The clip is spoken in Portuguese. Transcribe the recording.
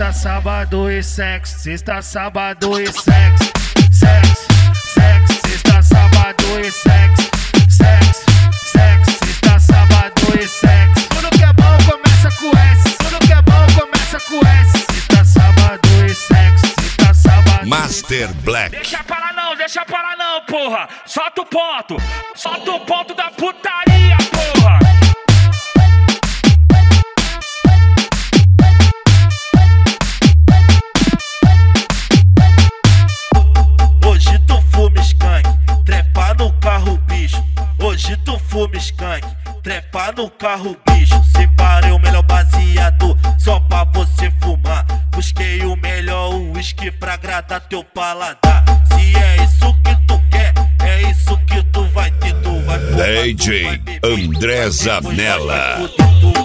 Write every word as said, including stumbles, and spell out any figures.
Sexta, sábado e sexo. Sexta, sábado e sexo. Sexo, sexo. Sexta, sábado e sexo. Sexo, sexo. Sexta, sábado e sexo. Tudo que é bom começa com S. Tudo que é bom começa com S. Sexta, sábado e sexo. Sexta, sábado. Master Black. Deixa para não, deixa para não, porra. Solta o ponto. Solta o ponto da putaria, porra. Hoje tu fuma skunk, trepa no carro bicho. Hoje tu fuma skunk, trepa no carro bicho. Separei o melhor baseado só pra você fumar. Busquei o melhor uísque pra agradar teu paladar. Se é isso que tu quer, é isso que tu vai ter. Tu vai fumar, D J André Zanella. tu vai foder, tu